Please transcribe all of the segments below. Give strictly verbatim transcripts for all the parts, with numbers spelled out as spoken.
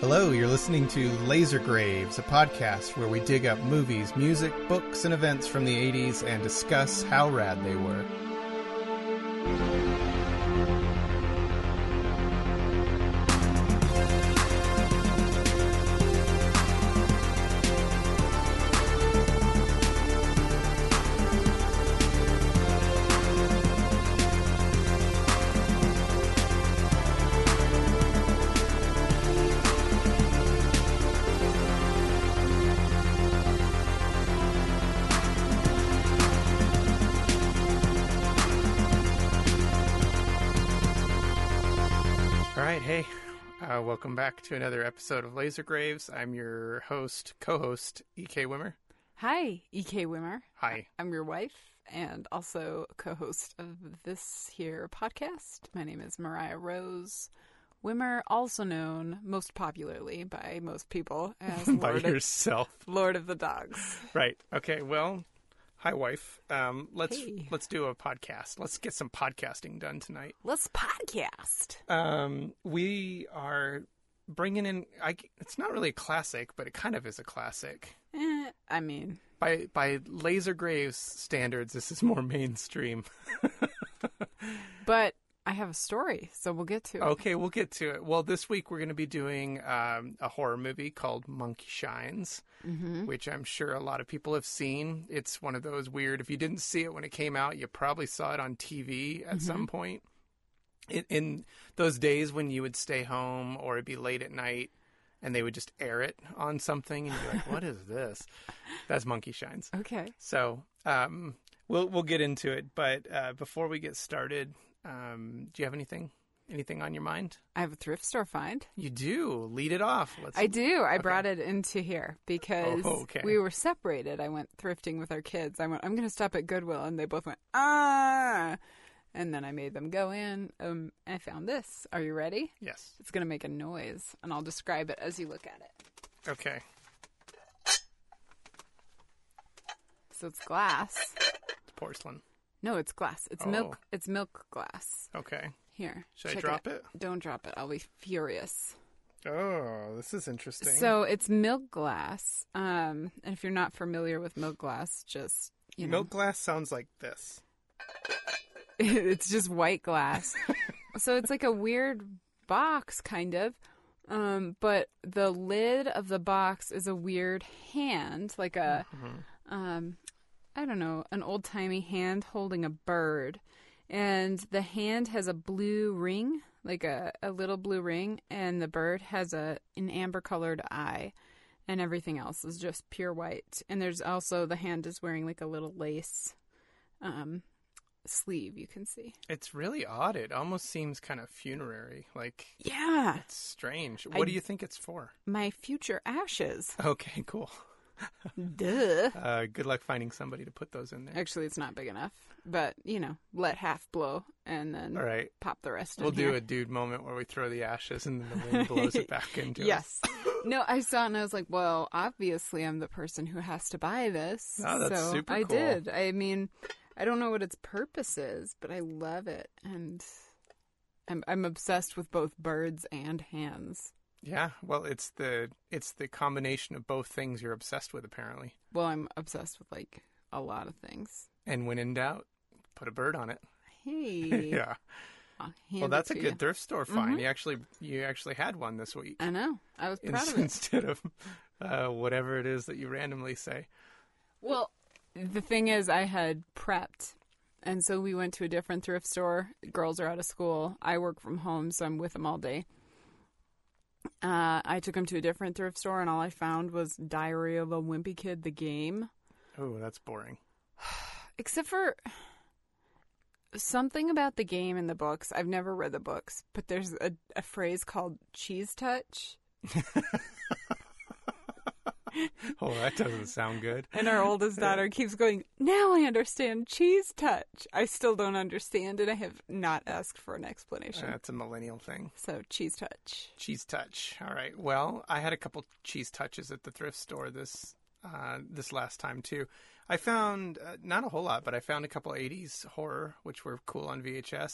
Hello, you're listening to Laser Graves, a podcast where we dig up movies, music, books, and events from the eighties and discuss how rad they were. Welcome back to another episode of Laser Graves. I'm your host, co-host, E K Wimmer. Hi, E K Wimmer. Hi. I'm your wife and also co-host of this here podcast. My name is Mariah Rose Wimmer, also known most popularly by most people as by Lord yourself. Of, Lord of the Dogs. Right. Okay, well, hi, wife. Um, let's hey. let's do a podcast. Let's get some podcasting done tonight. Let's podcast. Um, we are bringing in. I, it's not really a classic, but it kind of is a classic. Eh, I mean, by by Laser Graves standards, this is more mainstream. But I have a story, so we'll get to it. Okay, we'll get to it. Well, this week we're going to be doing um, a horror movie called Monkey Shines, mm-hmm. which I'm sure a lot of people have seen. It's one of those weird, if you didn't see it when it came out, you probably saw it on T V at mm-hmm. some point. In, in those days when you would stay home or it'd be late at night and they would just air it on something and you're like, what is this? That's Monkey Shines. Okay. So um, we'll we'll get into it. But uh, before we get started, um, do you have anything? Anything on your mind? I have a thrift store find. You do. Lead it off. Let's... I do. I okay. brought it into here because oh, okay. we were separated. I went thrifting with our kids. I went, I'm going to stop at Goodwill. And they both went, ah. And then I made them go in. Um, I found this. Are you ready? Yes. It's going to make a noise. And I'll describe it as you look at it. Okay. So it's glass. It's porcelain. No, it's glass. It's oh. milk. It's milk glass. Okay. Here. Should I drop it. it? Don't drop it. I'll be furious. Oh, this is interesting. So it's milk glass. Um, and if you're not familiar with milk glass, just, you know. Milk glass sounds like this. It's just white glass. So it's like a weird box, kind of. Um, but the lid of the box is a weird hand, like a, mm-hmm. um, I don't know, an old-timey hand holding a bird. And the hand has a blue ring, like a, a little blue ring, and the bird has a an amber-colored eye. And everything else is just pure white. And there's also, the hand is wearing like a little lace um sleeve, you can see. It's really odd. It almost seems kind of funerary. Like, yeah, it's strange. What I, do you think it's for? My future ashes. Okay, cool. Duh. Uh, good luck finding somebody to put those in there. Actually, it's not big enough, but you know, let half blow and then all right. pop the rest. We'll in do here. a dude moment where we throw the ashes and then the wind blows it back into yes. us. No, I saw it and I was like, well, obviously I'm the person who has to buy this. Oh, that's so super I cool. did. I mean, I don't know what its purpose is, but I love it, and I'm I'm obsessed with both birds and hands. Yeah, well, it's the it's the combination of both things you're obsessed with, apparently. Well, I'm obsessed with like a lot of things. And when in doubt, put a bird on it. Hey. Yeah. Well, that's a good you. thrift store find. Mm-hmm. You actually you actually had one this week. I know. I was proud In- of it. Instead of uh, whatever it is that you randomly say. Well, the thing is, I had prepped, and so we went to a different thrift store. Girls are out of school. I work from home, so I'm with them all day. Uh, I took them to a different thrift store, and all I found was Diary of a Wimpy Kid, the game. Oh, that's boring. Except for something about the game in the books. I've never read the books, but there's a, a phrase called cheese touch. Oh, that doesn't sound good. And our oldest daughter keeps going, now I understand cheese touch. I still don't understand it. I have not asked for an explanation. That's a millennial thing. So, cheese touch. Cheese touch. All right. Well, I had a couple cheese touches at the thrift store this uh, this last time, too. I found, uh, not a whole lot, but I found a couple eighties horror, which were cool on V H S.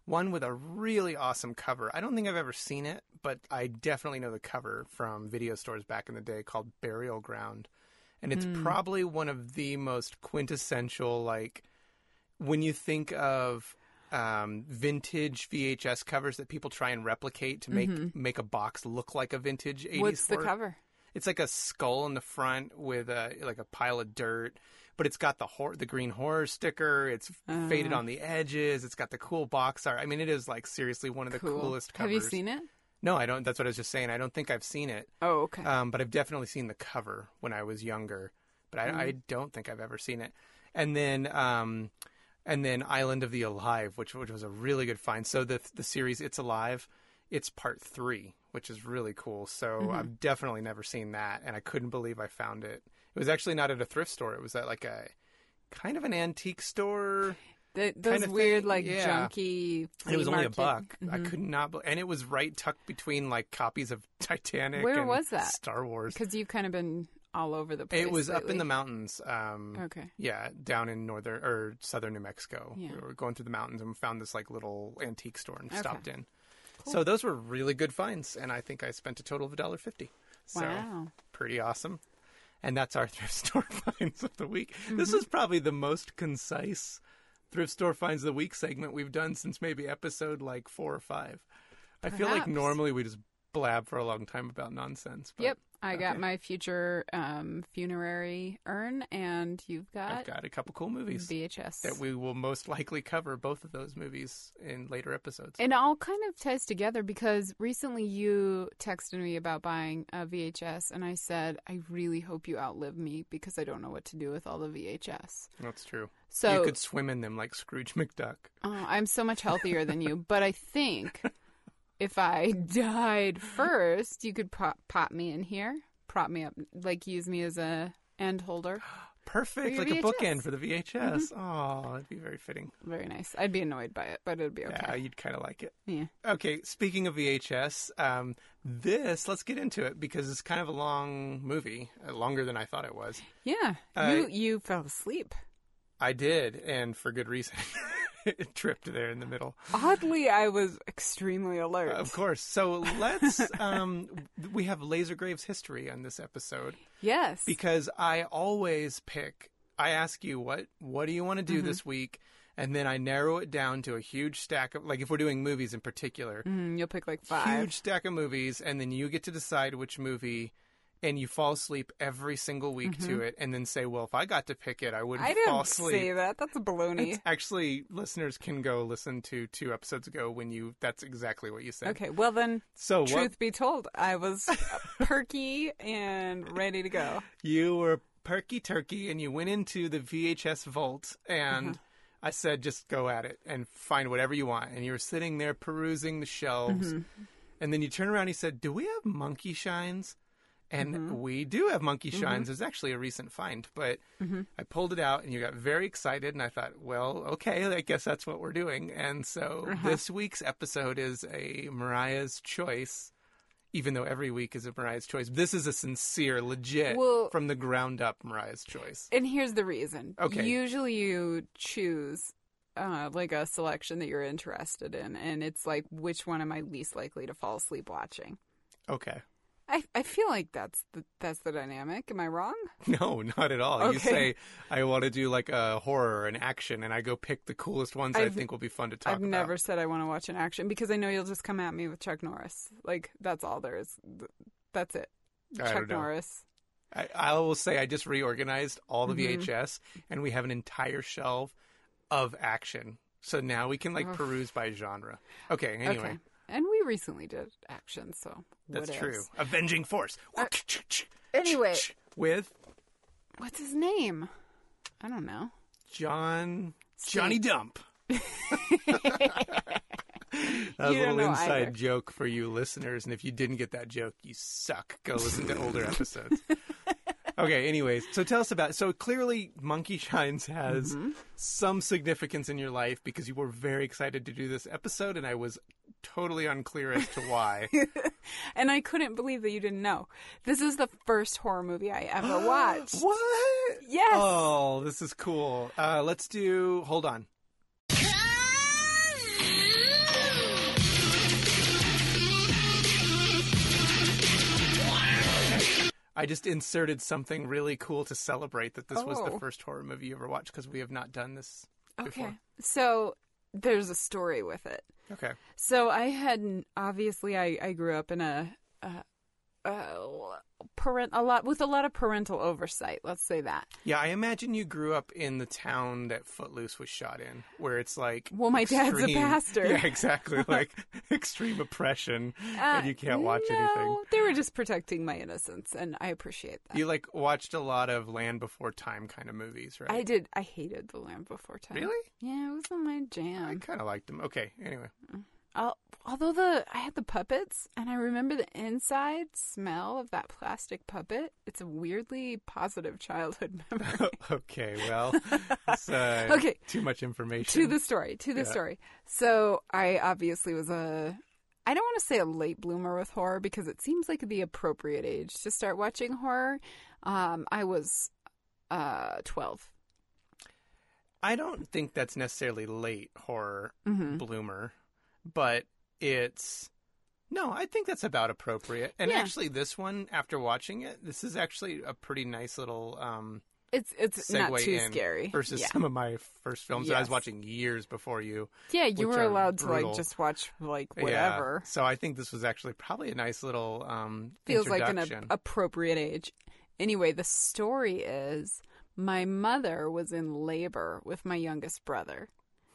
one with a really awesome cover. I don't think I've ever seen it, but I definitely know the cover from video stores back in the day, called Burial Ground. And it's Mm. probably one of the most quintessential, like, when you think of um, vintage V H S covers that people try and replicate to make Mhm. make a box look like a vintage eighties What's the horror. cover? It's like a skull in the front with a like a pile of dirt, but it's got the hor- the green horror sticker. It's Uh. faded on the edges. It's got the cool box art. I mean, it is like seriously one of the Cool. coolest covers. Have you seen it? No, I don't. That's what I was just saying. I don't think I've seen it, Oh, okay. um, but I've definitely seen the cover when I was younger. But I, Mm. I don't think I've ever seen it. And then, um, and then Island of the Alive, which which was a really good find. So the the series It's Alive, it's part three, which is really cool. So Mhm. I've definitely never seen that, and I couldn't believe I found it. It was actually not at a thrift store. It was at like a kind of an antique store. Th- those kind of weird, thing, like, yeah. junky And it was flea only a market- buck. I Mhm. could not, be- and it was right tucked between like copies of Titanic. Where and was that? Star Wars. Because you've kind of been all over the place. It was up in lately. the mountains. Um, Okay. Yeah, down in northern or southern New Mexico. Yeah. We were going through the mountains and we found this like little antique store and Okay. stopped in. Cool. So those were really good finds, and I think I spent a total of a dollar fifty. So Wow. pretty awesome. And that's our thrift store finds of the week. Mm-hmm. This is probably the most concise thrift store finds of the week segment we've done since maybe episode like four or five. I feel like Perhaps. normally we just blab for a long time about nonsense. But Yep. I got okay. my future um, funerary urn, and you've got, I've got a couple cool movies V H S. that we will most likely cover both of those movies in later episodes. It all kind of ties together because recently you texted me about buying a V H S, and I said, I really hope you outlive me because I don't know what to do with all the V H S. That's true. So you could swim in them like Scrooge McDuck. uh, I'm so much healthier than you, but I think if I died first, you could pop, pop me in here, prop me up, like use me as a end holder. Perfect, your like V H S. a bookend for the V H S. Oh, that'd be very fitting. Very nice. I'd be annoyed by it, but it'd be okay. Yeah, you'd kind of like it. Yeah. Okay, speaking of V H S, um, this, let's get into it because it's kind of a long movie, uh, longer than I thought it was. Yeah. Uh, you you fell asleep. I did, and for good reason. It tripped there in the middle. Oddly, I was extremely alert. Of course. So let's, um, we have Laser Graves history on this episode. Yes. Because I always pick, I ask you, what what do you want to do Mhm. this week? And then I narrow it down to a huge stack of, like if we're doing movies in particular, Mm, you'll pick like five. huge stack of movies, and then you get to decide which movie, and you fall asleep every single week to it, and then say, well, if I got to pick it, I wouldn't I fall didn't asleep. say that. That's a baloney. It's actually, listeners can go listen to two episodes ago when you, that's exactly what you said. Okay, well then, So truth what, be told, I was perky and ready to go. you were perky turkey, and you went into the V H S vault, and Uh-huh. I said, just go at it and find whatever you want. And you were sitting there perusing the shelves. Mm-hmm. And then you turn around and you said, do we have monkey shines? And Mm-hmm. we do have monkey shines. It's actually a recent find. But Mm-hmm. I pulled it out and you got very excited. And I thought, well, okay, I guess that's what we're doing. And so Uh-huh. this week's episode is a Mariah's Choice. Even though every week is a Mariah's Choice. This is a sincere, legit, Well- from the ground up Mariah's Choice. And here's the reason. Okay. Usually you choose uh, like a selection that you're interested in, and it's like, which one am I least likely to fall asleep watching? Okay. I, I feel like that's the that's the dynamic. Am I wrong? No, not at all. You Okay. say, I want to do like a horror and action, and I go pick the coolest ones that I I've- think will be fun to talk I've about. never said I want to watch an action because I know you'll just come at me with Chuck Norris. Like, that's all there is. Th- That's it. I Chuck don't know. Norris. I, I will say I just reorganized all the Mhm. V H S, and we have an entire shelf of action. So now we can like Ugh. peruse by genre. Okay, anyway. Okay. And we recently did action, so That's what true. else? Avenging Force. Uh, Anyway, With what's his name? I don't know. John Steve. Johnny Dump. That was You a don't little know inside either. joke for you listeners, and if you didn't get that joke, you suck. Go listen to older episodes. Okay, anyways, so tell us about, so clearly Monkey Shines has Mm-hmm. some significance in your life because you were very excited to do this episode, and I was totally unclear as to why. And I couldn't believe that you didn't know. This is the first horror movie I ever watched. What? Yes. Oh, this is cool. Uh, let's do, hold on. I just inserted something really cool to celebrate that this was the Oh. first horror movie you ever watched, because we have not done this Okay. before. So there's a story with it. Okay. So I had obviously I, I grew up in a, a, a parent a lot with a lot of parental oversight. Let's say that. Yeah, I imagine you grew up in the town that Footloose was shot in, where it's like Well, my dad's a extreme- pastor. Yeah, exactly. Like extreme oppression, Uh, and you can't watch no, anything. they were just protecting my innocence, and I appreciate that. You like watched a lot of Land Before Time kind of movies, right? I did. I hated The Land Before Time. Really? Yeah, it wasn't my I jam. kind of liked them. Okay, anyway. Al although the I had the puppets, and I remember the inside smell of that plastic puppet. It's a weirdly positive childhood memory. Okay, well, it's, uh, Okay. too much information. To the story. To the Yeah. story. So I obviously was a. I don't want to say a late bloomer with horror because it seems like the appropriate age to start watching horror. Um, I was uh, twelve. I don't think that's necessarily late horror Mm-hmm. bloomer, but it's no, I think that's about appropriate. And Yeah. actually, this one, after watching it, this is actually a pretty nice little um, It's it's not segue too in scary. versus yeah. some of my first films that I was Yes. watching years before you. Yeah, you which were are allowed to brutal. like just watch like Yeah. whatever. So I think this was actually probably a nice little um, Feels like an introduction. a- appropriate age. Anyway, the story is my mother was in labor with my youngest brother.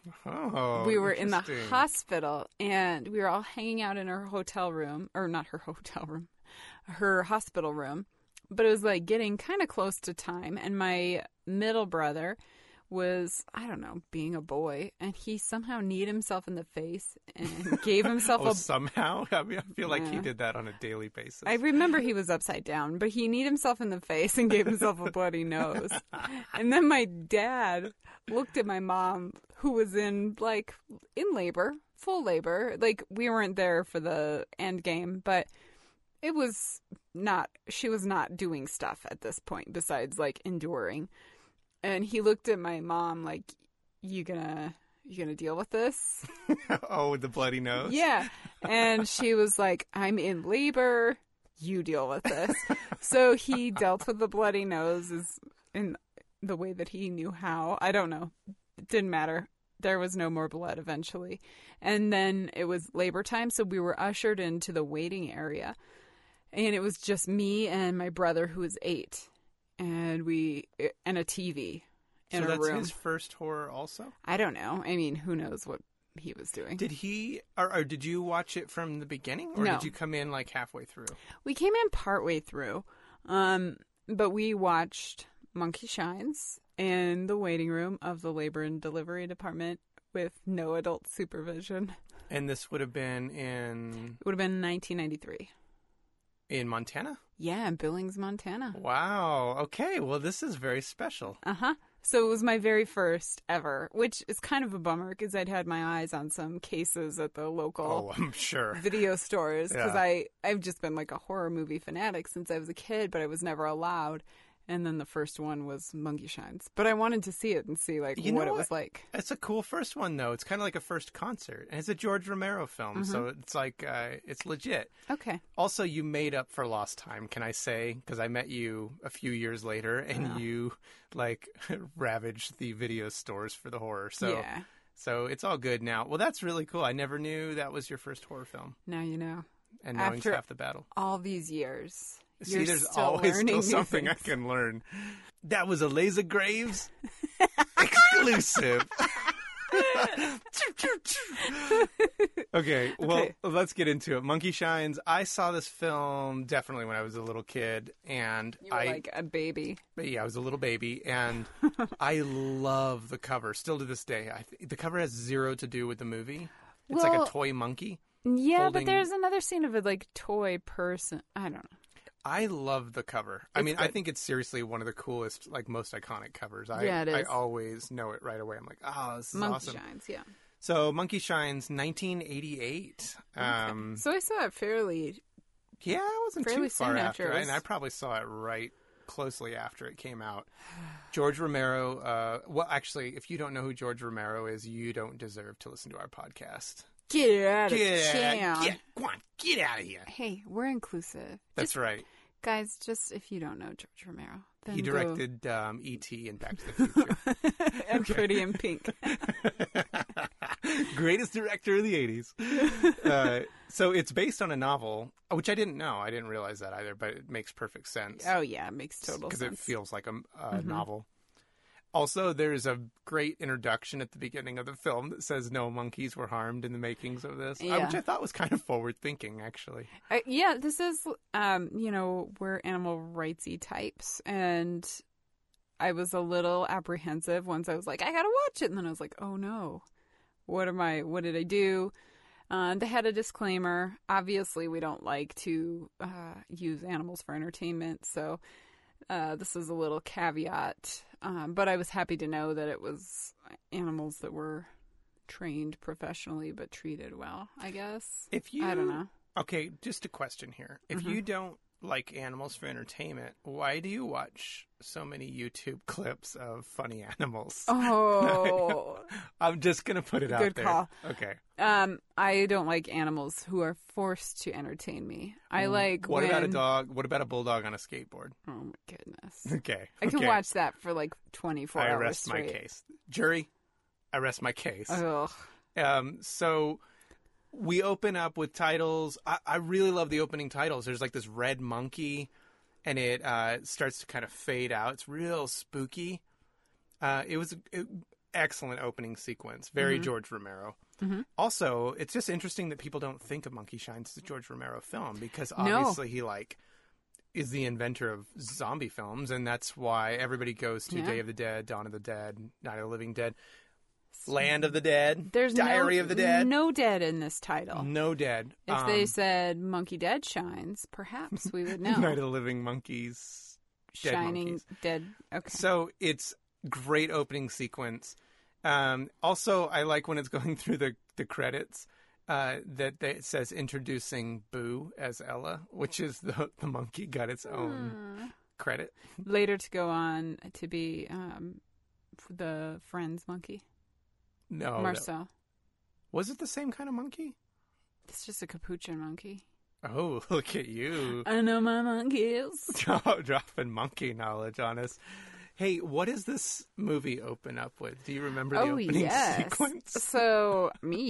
Oh, we were in the interesting. hospital and we were all hanging out in her hotel room, or not her hotel room, her hospital room. But it was like getting kind of close to time, and my middle brother was, I don't know, being a boy, and he somehow kneed himself in the face and gave himself Oh, a somehow? I mean, I feel like he Yeah. did that on a daily basis. I remember he was upside down, but he kneed himself in the face and gave himself a bloody nose. And then my dad looked at my mom, who was in, like, in labor, full labor. Like, we weren't there for the end game, but it was not, she was not doing stuff at this point besides, like, enduring. And he looked at my mom like, you gonna, you gonna deal with this? Oh, with the bloody nose? Yeah. And she was like, I'm in labor. You deal with this. So he dealt with the bloody noses in the way that he knew how. I don't know. It didn't matter. There was no more blood eventually. And then it was labor time. So we were ushered into the waiting area. And it was just me and my brother, who was eight. And we, and a T V in so a that's room. his first horror also? I don't know. I mean, who knows what he was doing. Did he, or, or did you watch it from the beginning? Or No. did you come in like halfway through? We came in partway through, um, but we watched Monkey Shines in the waiting room of the labor and delivery department with no adult supervision. And this would have been in It would have been nineteen ninety-three. in Montana? Yeah, in Billings, Montana. Wow. Okay. Well, this is very special. Uh-huh. So it was my very first ever, which is kind of a bummer because I'd had my eyes on some cases at the local Oh, I'm sure. video stores because Yeah. I I've just been like a horror movie fanatic since I was a kid, but I was never allowed. And then the first one was Monkey Shines, but I wanted to see it and see like You what know it was what? like. It's a cool first one, though. It's kind of like a first concert. And it's a George Romero film, so Mm-hmm. it's like, uh, it's legit. Okay. Also, you made up for lost time, can I say? Because I met you a few years later, and Yeah. you, like, ravaged the video stores for the horror. So, yeah. so it's all good now. Well, that's really cool. I never knew that was your first horror film. Now you know. And knowing's After- half the battle. All these years. See, you're there's still always learning still new something I things. can learn. That was a Laser Graves exclusive. Okay, well, Okay. let's get into it. Monkey Shines. I saw this film definitely when I was a little kid, and You were I, like a baby. yeah, I was a little baby, and I love the cover still to this day. I th- the cover has zero to do with the movie. It's like Well- a toy monkey. Yeah, Holding- but there's another scene of a like toy person. I don't know. I love the cover. I It's mean, I good. think it's seriously one of the coolest, like most iconic covers. I, Yeah, it I is. always know it right away. I'm like, oh, this is Monkey awesome. Shines, yeah. So, Monkey Shines, nineteen eighty-eight. Um, So I saw it fairly. yeah, it wasn't Fairly too far soon after, after it was- and I probably saw it right closely after it came out. George Romero. Uh, well, actually, if you don't know who George Romero is, you don't deserve to listen to our podcast. Get out of Get, town. get, go on, get out of here. Hey, we're inclusive. That's Just right. Guys, just if you don't know George Romero, then He go- directed um, E T and Back to the Future. and Pretty in Pink. Greatest director of the eighties. Uh, so it's based on a novel, which I didn't know. I didn't realize that either, but it makes perfect sense. Oh, yeah, it makes total sense. Because it feels like a, a Mhm. novel. Also, there's a great introduction at the beginning of the film that says no monkeys were harmed in the makings of this, uh, Yeah. which I thought was kind of forward-thinking, actually. I, yeah, this is, um, you know, we're animal rightsy types, and I was a little apprehensive once I was like, I gotta watch it, and then I was like, oh no, what am I, what did I do? Uh, they had a disclaimer. Obviously, we don't like to uh, use animals for entertainment, so uh, this is a little caveat. Um, but I was happy to know that it was animals that were trained professionally but treated well, I guess. If you, I don't know. Okay, just a question here. If Mhm. you don't like animals for entertainment, why do you watch so many YouTube clips of funny animals? Oh, I'm just going to put it out Good there. call. Okay. um, I don't like animals who are forced to entertain me. I like What when... about a dog? What about a bulldog on a skateboard? Oh my goodness. Okay. I can okay. watch that for like twenty-four I hours rest my straight. case. Jury, I rest my case. Ugh. Um, so we open up with titles. I, I really love the opening titles. There's like this red monkey, and it uh, starts to kind of fade out. It's real spooky. Uh, it was an excellent opening sequence. Very Mhm. George Romero. Mhm. Also, it's just interesting that people don't think of Monkey Shines as a George Romero film because No. obviously he like is the inventor of zombie films, and that's why everybody goes to Yeah. Day of the Dead, Dawn of the Dead, Night of the Living Dead, Land of the Dead, There's Diary no, of the Dead. no dead in this title. No dead. If they Um, said Monkey Dead Shines, perhaps we would know. Night of the Living Monkeys. Dead Shining monkeys. dead. Okay. So it's great opening sequence. Um, also, I like when it's going through the, the credits uh, that they, it says introducing Boo as Ella, which is the, the monkey got its own Hmm. credit. Later to go on to be um, the Friends monkey, No. that- Marcel. was it the same kind of monkey? It's just a capuchin monkey. Oh, look at you. I know my monkeys. Dropping monkey knowledge on us. Hey, what does this movie open up with? Do you remember the Oh, opening yes. sequence? So,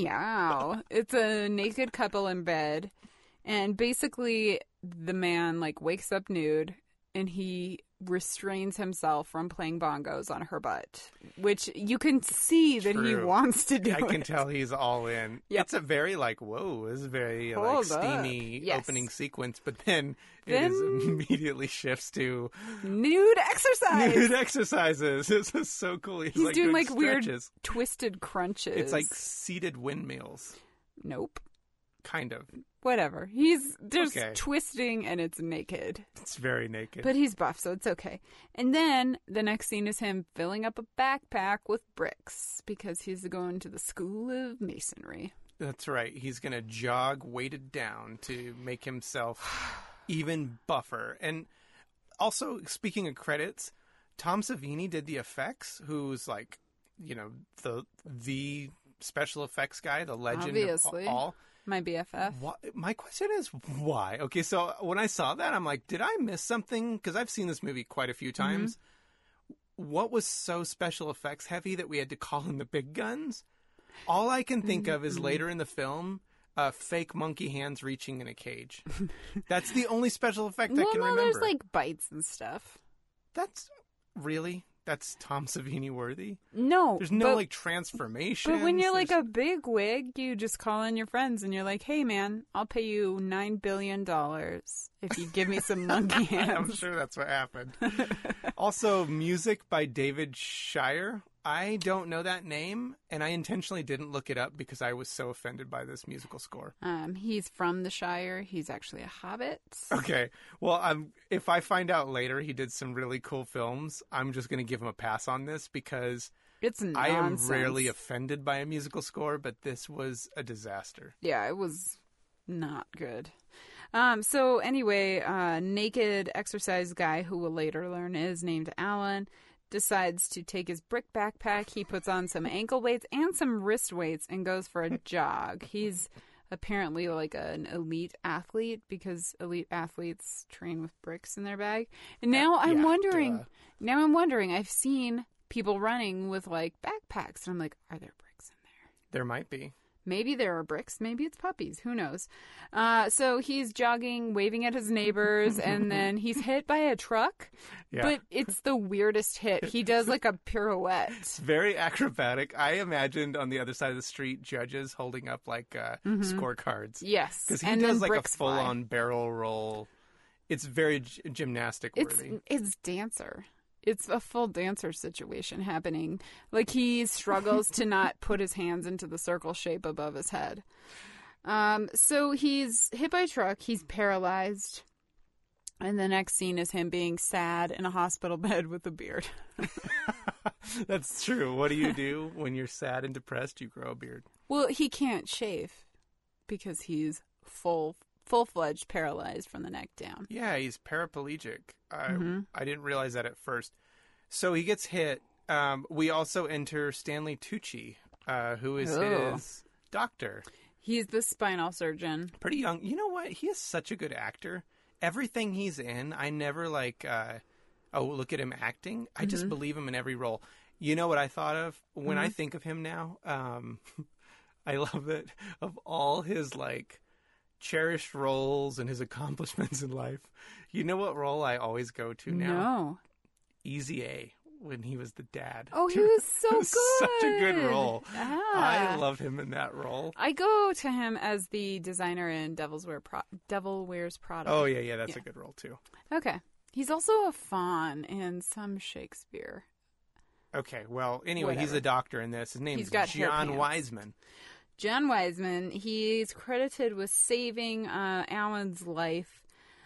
meow. It's a naked couple in bed. And basically, the man, like, wakes up nude and he restrains himself from playing bongos on her butt, which you can see that he True. wants to do I can it. tell he's all in. Yep. It's a very like, whoa, this is very like Hold up. steamy Yes. opening sequence, but then, Then- it is immediately shifts to Nude exercise. nude exercises. This is so cool. He's, He's like, doing, doing like, weird stretches. Twisted crunches. It's like seated windmills, Nope. kind of. Whatever. He's just Okay. twisting and it's naked. It's very naked. But he's buff, so it's okay. And then the next scene is him filling up a backpack with bricks because he's going to the School of Masonry. That's right. He's going to jog weighted down to make himself even buffer. And also, speaking of credits, Tom Savini did the effects, who's like, you know, the the special effects guy, the legend Obviously. of all. My B F F. Why, my question is why? Okay, so when I saw that, I'm like, did I miss something? Because I've seen this movie quite a few times. What was so special effects heavy that we had to call in the big guns? All I can think of is later in the film, uh, fake monkey hands reaching in a cage. That's the only special effect I Well, can no, remember. there's like bites and stuff. That's really that's Tom Savini worthy. No. There's no but, like transformation. But when you're like a big wig, you just call in your friends and you're like, hey, man, I'll pay you nine billion dollars if you give me some monkey hands. I'm sure that's what happened. Also, music by David Shire. I don't know that name, and I intentionally didn't look it up because I was so offended by this musical score. Um, he's from the Shire. He's actually a hobbit. Okay, well, um, if I find out later he did some really cool films, I'm just going to give him a pass on this because It's nonsense. I am rarely offended by a musical score, but this was a disaster. Yeah, it was not good. Um, so anyway, uh, naked exercise guy who we'll later learn is named Alan decides to take his brick backpack. He puts on some ankle weights and some wrist weights and goes for a jog. He's apparently like an elite athlete because elite athletes train with bricks in their bag. And now I'm yeah, wondering, duh. now I'm wondering, I've seen people running with like backpacks, and I'm like, are there bricks in there? There might be. Maybe there are bricks. Maybe it's puppies. Who knows? Uh, so he's jogging, waving at his neighbors, and then he's hit by a truck. Yeah. But it's the weirdest hit. He does like a pirouette. It's very acrobatic. I imagined on the other side of the street judges holding up like uh, Mm-hmm. scorecards. Yes. Because he and does then like a bricks fly. full-on barrel roll. It's very g- gymnastic It's worthy. it's dancer. It's a full dancer situation happening. Like he struggles to not put his hands into the circle shape above his head. Um, so he's hit by a truck. He's paralyzed. And the next scene is him being sad in a hospital bed with a beard. That's true. What do you do when you're sad and depressed? You grow a beard. Well, he can't shave because he's full full-fledged paralyzed from the neck down. Yeah, he's paraplegic. I, Mm-hmm. I didn't realize that at first. So he gets hit. Um, we also enter Stanley Tucci, uh, who is Oh. his doctor. He's the spinal surgeon. Pretty young. You know what? He is such a good actor. Everything he's in, I never like, uh, oh, look at him acting. I just believe him in every role. You know what I thought of when I think of him now? Um, I love it. Of all his, like, cherished roles and his accomplishments in life, you know what role I always go to now? No. Easy A, when he was the dad. Oh, he was so It was good. Such a good role. Ah. I love him in that role. I go to him as the designer in Devil's Wear Pro- Devil Wears Prada. Oh, yeah, yeah, that's Yeah. a good role, too. Okay. He's also a faun in some Shakespeare. Okay, well, anyway, he's Whatever. a doctor in this. His name He's is got hair John pants. Wiseman. John Wiseman, he's credited with saving uh, Alan's life.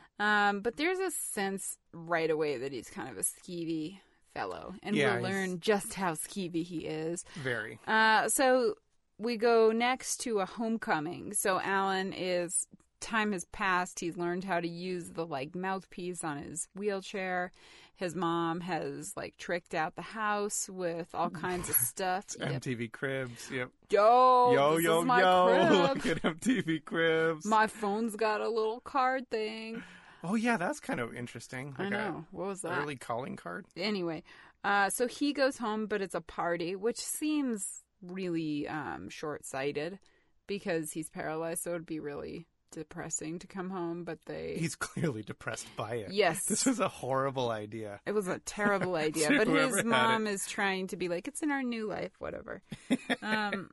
Um, but there's a sense right away that he's kind of a skeevy fellow. And Yeah, we'll he's- learn just how skeevy he is. Very. Uh, so we go next to a homecoming. So Alan is, time has passed. He's learned how to use the like mouthpiece on his wheelchair. His mom has like tricked out the house with all kinds of stuff. Yep. M T V Cribs. Yep. Yo, yo, this yo, is my yo. crib. Look at M T V Cribs. My phone's got a little card thing. Oh, yeah, that's kind of interesting. I Like know. What was a that? early calling card. Anyway, uh, so he goes home, but it's a party, which seems really um, short-sighted because he's paralyzed, so it'd be really depressing to come home, but they... He's clearly depressed by it. Yes. This was a horrible idea. It was a terrible idea, To but whoever his had mom is trying to be like, it's in our new life, whatever. um,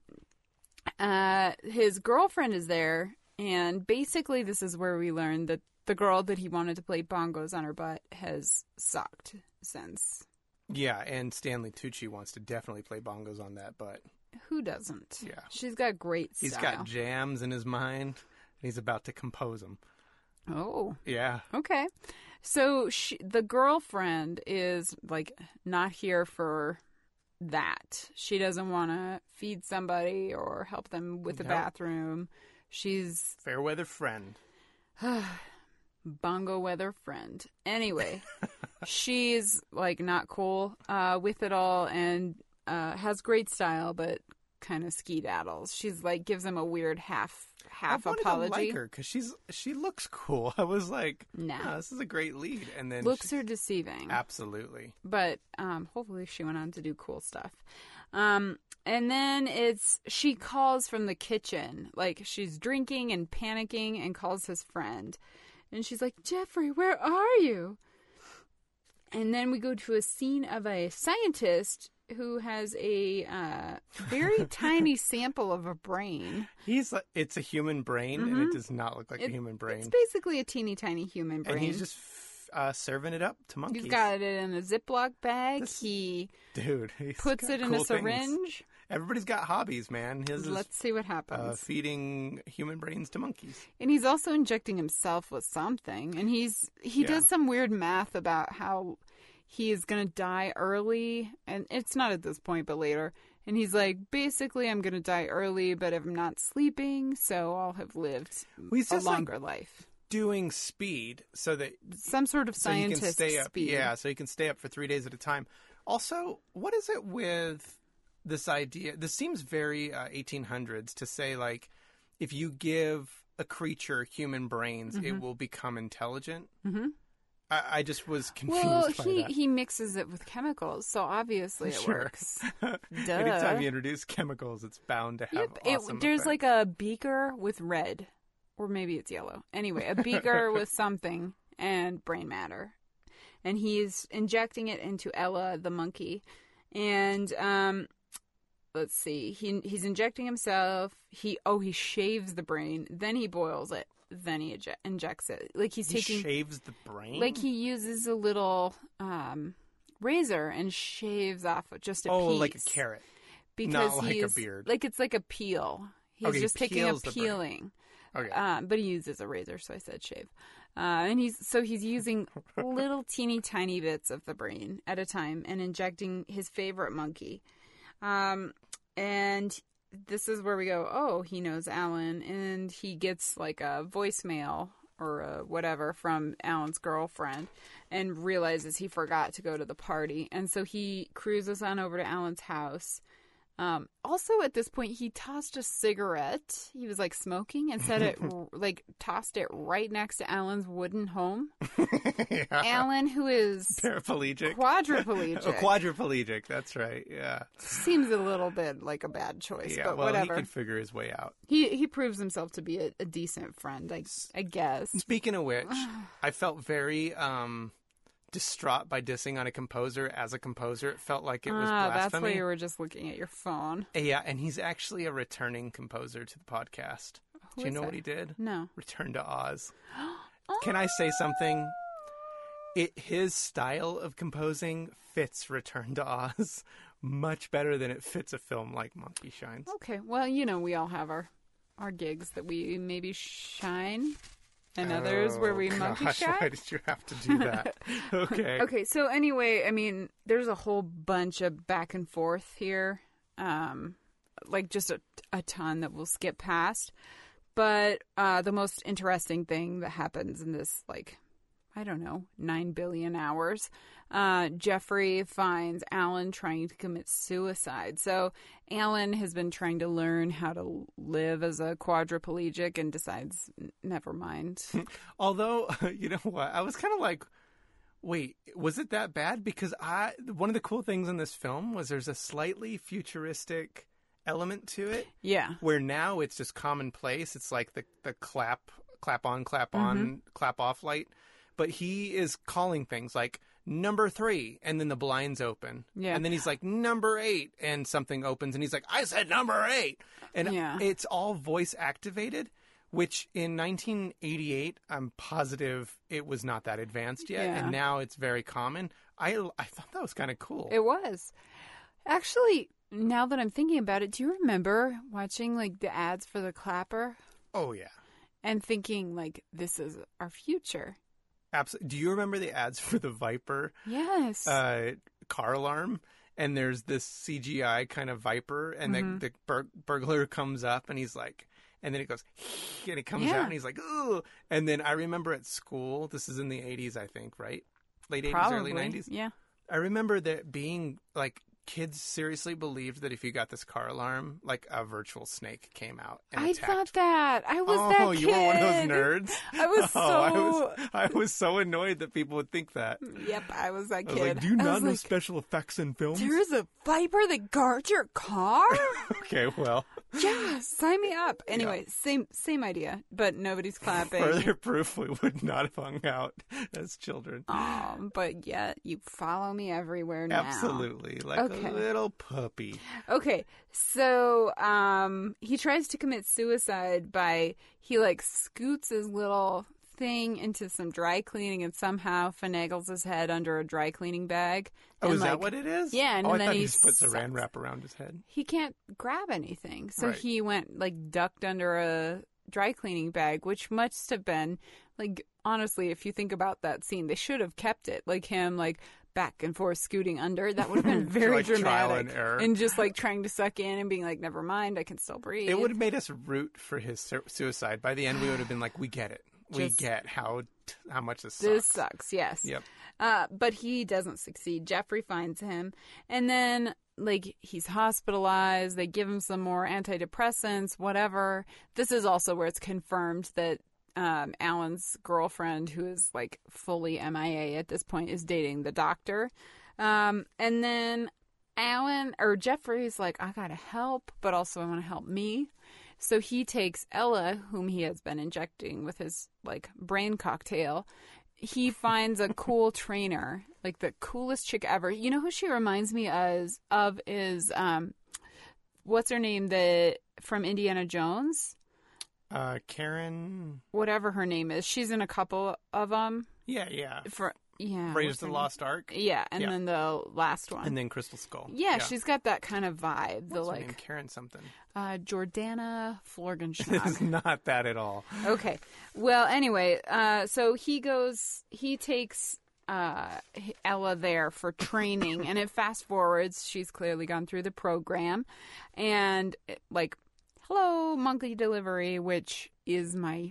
uh, his girlfriend is there, and basically this is where we learn that the girl that he wanted to play bongos on her butt has sucked since. Yeah, and Stanley Tucci wants to definitely play bongos on that, but Who doesn't? Yeah. She's got great style. he's got jams in his mind, and he's about to compose them. Oh, Yeah. okay. So she, the girlfriend is like not here for that. She doesn't want to feed somebody or help them with the Nope. bathroom. She's Fair weather friend. bongo weather friend. Anyway, she's like not cool uh, with it all and uh, has great style, but kind of skedaddles. She's like gives him a weird half half I wanted apology. to like her because she's she looks cool. I was like, Nah. "Oh, this is a great lead," and then Looks she- are deceiving. absolutely. But um, hopefully she went on to do cool stuff. Um, and then it's she calls from the kitchen, like she's drinking and panicking, and calls his friend, and she's like, "Jeffrey, where are you?" And then we go to a scene of a scientist who has a uh, very tiny sample of a brain. He's like, it's a human brain, and it does not look like It- a human brain. It's basically a teeny tiny human brain. And he's just f- uh, serving it up to monkeys. He's got it in a Ziploc bag. This- he Dude, he's puts got it in cool a things. syringe. Everybody's got hobbies, man. His is Let's see what uh, happens. feeding human brains to monkeys. And he's also injecting himself with something. And he's he Yeah. does some weird math about how he is going to die early. And it's not at this point, but later. And he's like, basically, I'm going to die early, but I'm not sleeping, so I'll have lived Well, he's a just, like, longer life. Doing speed so that Some sort of so he can scientist stay up. speed. Yeah, so he can stay up for three days at a time. Also, what is it with this idea? This seems very uh, eighteen hundreds to say, like, if you give a creature human brains, mm-hmm. it will become intelligent. Mm-hmm. I, I just was confused well, by he, that. he mixes it with chemicals, so obviously it Sure. works. Duh. Anytime you introduce chemicals, it's bound to have Yep, awesome it, There's effects. like a beaker with red, or maybe it's yellow. Anyway, a beaker with something and brain matter. And he's injecting it into Ella, the monkey. And um, let's see, he he's injecting himself. He Oh, he shaves the brain, then he boils it. Then he eject, injects it. Like he's he taking shaves the brain? Like he uses a little um, razor and shaves off just a oh, piece. like a carrot. Because Not like he's, a beard. Like it's like a peel. He's Okay, he just taking a peels the brain. peeling. Okay. Um, but he uses a razor, so I said shave. Uh, and he's so he's using little teeny tiny bits of the brain at a time and injecting his favorite monkey. Um, and this is where we go, oh, he knows Alan, and he gets like a voicemail or a whatever from Alan's girlfriend and realizes he forgot to go to the party. And so he cruises on over to Alan's house. Um, also, at this point, he tossed a cigarette. He was like smoking and set it, like tossed it right next to Alan's wooden home. yeah. Alan, who is paraplegic, quadriplegic, oh, quadriplegic. That's right. Yeah, seems a little bit like a bad choice, yeah, but well, whatever. He could figure his way out. He he proves himself to be a, a decent friend, I I guess. Speaking of which, I felt very um. distraught by dissing on a composer as a composer. It felt like it was ah, blasphemy. That's why you were just looking at your phone. Yeah, and he's actually a returning composer to the podcast. Who Do you is know that? what he did? No. Return to Oz. Oh. Can I say something? It his style of composing fits Return to Oz much better than it fits a film like Monkey Shines. Okay, well, you know, we all have our our gigs that we maybe shine. And others oh, where we monkey gosh, shine? Why did you have to do that? Okay. Okay, so anyway, I mean, there's a whole bunch of back and forth here. Um, like just a, a ton that we'll skip past. But uh, the most interesting thing that happens in this, like, I don't know, nine billion hours, uh, Jeffrey finds Alan trying to commit suicide. So Alan has been trying to learn how to live as a quadriplegic and decides, never mind. Although, you know what? I was kind of like, wait, was it that bad? Because I one of the cool things in this film was there's a slightly futuristic element to it. Yeah. Where now it's just commonplace. It's like the, the clap, clap on, clap on, Mm-hmm. clap off light. But he is calling things like number three, and then the blinds open. Yeah. And then he's like, number eight, and something opens, and he's like, I said number eight. And Yeah. it's all voice activated, which in nineteen eighty-eight, I'm positive it was not that advanced yet. Yeah. And now it's very common. I, I thought that was kind of cool. It was. Actually, now that I'm thinking about it, do you remember watching, like, the ads for the clapper oh, yeah. and thinking, like, this is our future? Absolutely. Do you remember the ads for the Viper Yes. uh, car alarm? And there's this C G I kind of Viper, and Mhm. the, the bur- burglar comes up, and he's like, and then it goes, and it comes Yeah. out, and he's like, ooh. And then I remember at school, this is in the eighties, I think, right? Late eighties, Probably. early nineties. Yeah. I remember that being like, kids seriously believed that if you got this car alarm, like a virtual snake came out and I attacked. thought that. I was oh, that kid. you were one of those nerds? I was so... Oh, I was, I was so annoyed that people would think that. Yep, I was that I kid. was like, do you I not was know like, special effects in films? there's a Viper that guards your car? Okay, well. Yeah, sign me up. Anyway, same same idea, but nobody's clapping. Further proof we would not have hung out as children. Um, but yet you follow me everywhere now. Absolutely. Like Okay. a little puppy. Okay, so um, he tries to commit suicide by, he like scoots his little thing into some dry cleaning and somehow finagles his head under a dry cleaning bag. Oh, And, is like, that what it is? Yeah, and oh, I then thought he he just put saran sucks. wrap around his head. He can't grab anything. So Right. he went like ducked under a dry cleaning bag, which must have been like, honestly, if you think about that scene, they should have kept it like him like back and forth scooting under. That would have been very Like trial dramatic. and error. And just like trying to suck in and being like, never mind, I can still breathe. It would have made us root for his su- suicide. By the end, we would have been like, we get it. We Just- get how how much this sucks. This sucks, yes. Yep. Uh, but he doesn't succeed. Jeffrey finds him. And then like, he's hospitalized. They give him some more antidepressants, whatever. This is also where it's confirmed that um, Alan's girlfriend, who is, like, fully M I A at this point, is dating the doctor. Um, and then Alan, or Jeffrey's like, I gotta help, but also I want to help me. So he takes Ella, whom he has been injecting with his, like, brain cocktail. He finds a cool trainer, like the coolest chick ever. You know who she reminds me as, of is, um, what's her name, the from Indiana Jones? Uh, Karen... Whatever her name is. She's in a couple of them. Yeah, yeah. For Yeah. Raiders of the Lost Ark? Yeah, and yeah. then the last one. And then Crystal Skull. Yeah, yeah. she's got that kind of vibe. What's the her like name? Karen something. Uh, Jordana It's Florgenschnag. not that at all. Okay. Well, anyway, uh, so he goes, he takes uh, Ella there for training, and it fast forwards. She's clearly gone through the program, and like, hello, monkey delivery, which is my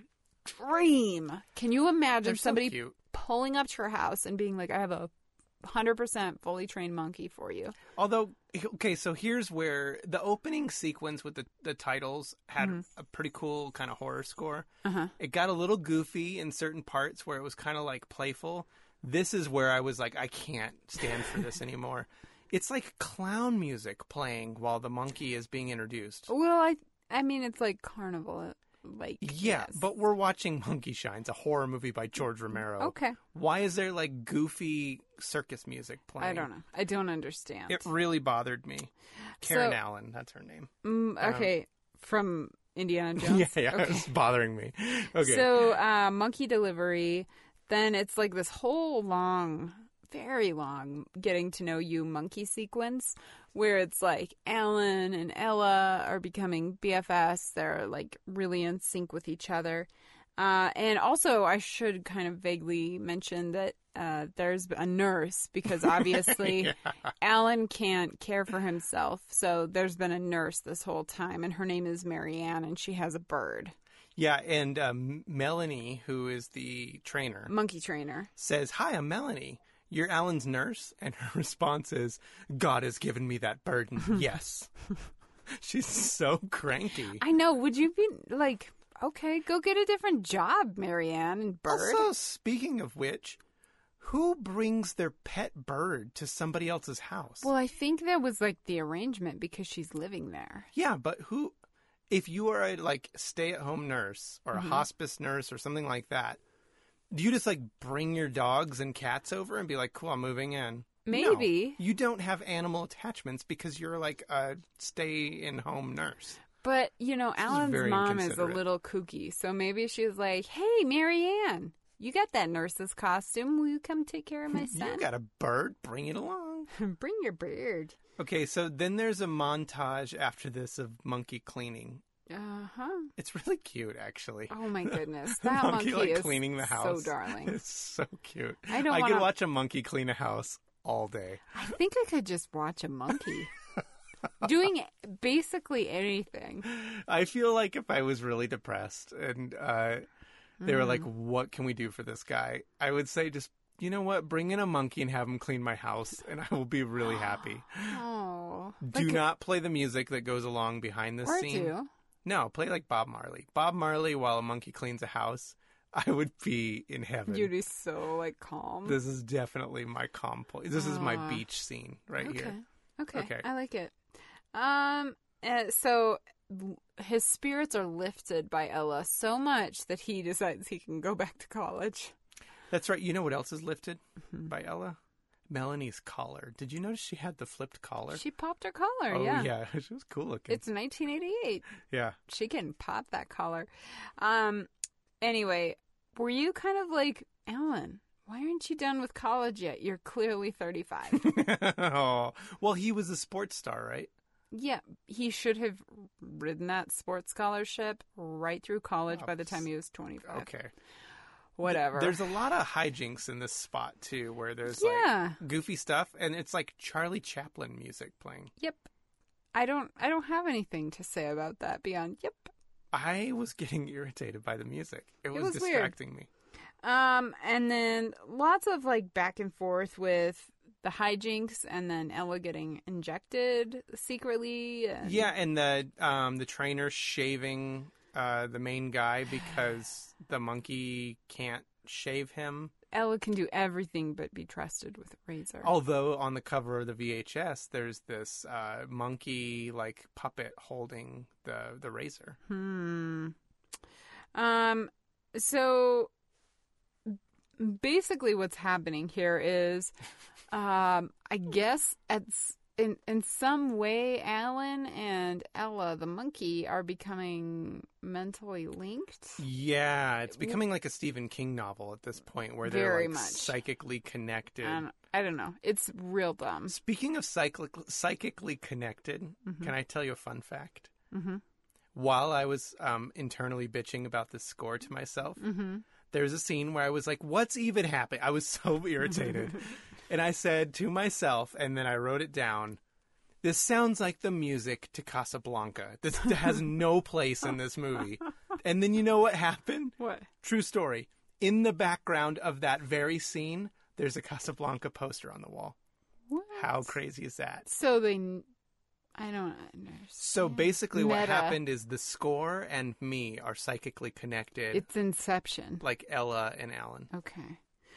dream. Can you imagine They're so somebody cute. pulling up to your house and being like, I have a one hundred percent fully trained monkey for you? Although, okay, so here's where the opening sequence with the, the titles had Mhm. a pretty cool kind of horror score. Uh-huh. It got a little goofy in certain parts where it was kind of like playful. This is where I was like, I can't stand for this anymore. It's like clown music playing while the monkey is being introduced. Well, I I mean, it's like carnival. Like, Yeah, yes. but we're watching Monkey Shines, a horror movie by George Romero. Okay. Why is there like goofy circus music playing? I don't know. I don't understand. It really bothered me. Karen So- Allen, that's her name. Mm, okay, from Indiana Jones. Yeah, yeah, Okay. it's bothering me. Okay. So, uh, monkey delivery. Then it's like this whole long, very long, getting to know you monkey sequence where it's like Alan and Ella are becoming B F Fs. They're like really in sync with each other. Uh, and also, I should kind of vaguely mention that uh, there's a nurse because obviously Yeah. Alan can't care for himself. So there's been a nurse this whole time, and her name is Marianne, and she has a bird. Yeah, and um, Melanie, who is the trainer, Monkey trainer. says, "Hi, I'm Melanie. You're Alan's nurse?" And her response is, "God has given me that burden. Yes." She's so cranky. I know. Would you be like, okay, go get a different job, Marianne and Bird? Also, speaking of which, who brings their pet bird to somebody else's house? Well, I think that was like the arrangement because she's living there. Yeah, but who, if you are a like stay-at-home nurse or a Mhm. hospice nurse or something like that, do you just like bring your dogs and cats over and be like, "Cool, I'm moving in"? Maybe. No, you don't have animal attachments because you're like a stay-in-home nurse. But, you know, is Alan's very mom is a inconsiderate. little kooky. So maybe she's like, hey, Marianne, you got that nurse's costume. Will you come take care of my son? You got a bird, bring it along. Bring your bird. Okay, so then there's a montage after this of monkey cleaning. Uh-huh. It's really cute, actually. Oh, my goodness. The That monkey, like is cleaning the so house. darling. It's so cute. I don't I wanna... could watch a monkey clean a house all day. I think I could just watch a monkey doing basically anything. I feel like if I was really depressed and uh, they were like, Mm. "What can we do for this guy?" I would say, just, you know what? Bring in a monkey and have him clean my house, and I will be really happy. Oh. Do Like- not play the music that goes along behind the Or scene. do. No, play like Bob Marley. Bob Marley while a monkey cleans a house. I would be in heaven. You'd be so, like, calm. This is definitely my calm point. This is my Ah. beach scene right okay. here. Okay. Okay. I like it. Um. uh, so l- his spirits are lifted by Ella so much that he decides he can go back to college. That's right. You know what else is lifted Mhm. by Ella? Melanie's collar. Did you notice she had the flipped collar? She popped her collar. oh, yeah. yeah. She was cool looking. It's nineteen eighty-eight. Yeah. She can pop that collar. Um. Anyway, were you kind of like, Alan, why aren't you done with college yet? You're clearly thirty-five. Oh, well, he was a sports star, right? Yeah, he should have ridden that sports scholarship right through college Oh, by the time he was twenty-five. Okay. Whatever. There's a lot of hijinks in this spot, too, where there's yeah. like goofy stuff, and it's like Charlie Chaplin music playing. Yep. I don't I don't have anything to say about that beyond yep. I was getting irritated by the music. It was, was weird. distracting me. Um and then lots of like back and forth with the hijinks, and then Ella getting injected secretly. And... Yeah, and the um, the trainer shaving uh, the main guy because the monkey can't shave him. Ella can do everything but be trusted with a razor. Although on the cover of the V H S, there's this uh, monkey like puppet holding the the razor. Hmm. Um. So basically, what's happening here is, um, I guess at in in some way, Alan and Ella, the monkey, are becoming mentally linked. Yeah, it's becoming like a Stephen King novel at this point, where they're Very like much. psychically connected. Um, I don't know. It's real dumb. Speaking of cyclic, psychically connected, Mm-hmm. can I tell you a fun fact? Mm-hmm. While I was um, internally bitching about the score to myself, Mm-hmm. there's a scene where I was like, what's even happening? I was so irritated. And I said to myself, and then I wrote it down, this sounds like the music to Casablanca. This has no place in this movie. And then you know what happened? What? True story. In the background of that very scene, there's a Casablanca poster on the wall. What? How crazy is that? So they, I don't understand. So basically what Meta. happened is the score and me are psychically connected, It's Inception. like Ella and Alan. Okay.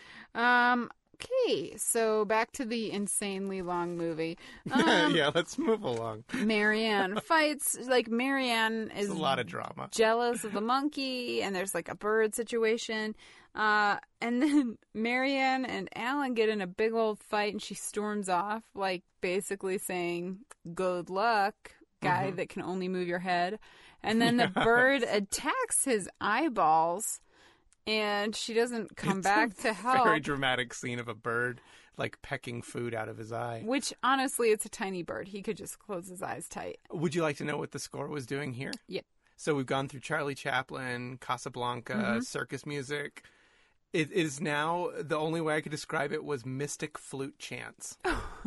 Um. Okay. So back to the insanely long movie. Um, Yeah, let's move along. Marianne fights. Like Marianne is It's a lot of drama. jealous of the monkey, and there's like a bird situation. Uh, and then Marianne and Alan get in a big old fight, and she storms off, like basically saying, "Good luck, guy Mhm. that can only move your head." And then the bird attacks his eyeballs, and she doesn't come It's back a to help. Very dramatic scene of a bird like pecking food out of his eye. Which honestly, it's a tiny bird. He could just close his eyes tight. Would you like to know what the score was doing here? Yeah. So we've gone through Charlie Chaplin, Casablanca, Mhm. circus music. It is now, the only way I could describe it was mystic flute chants.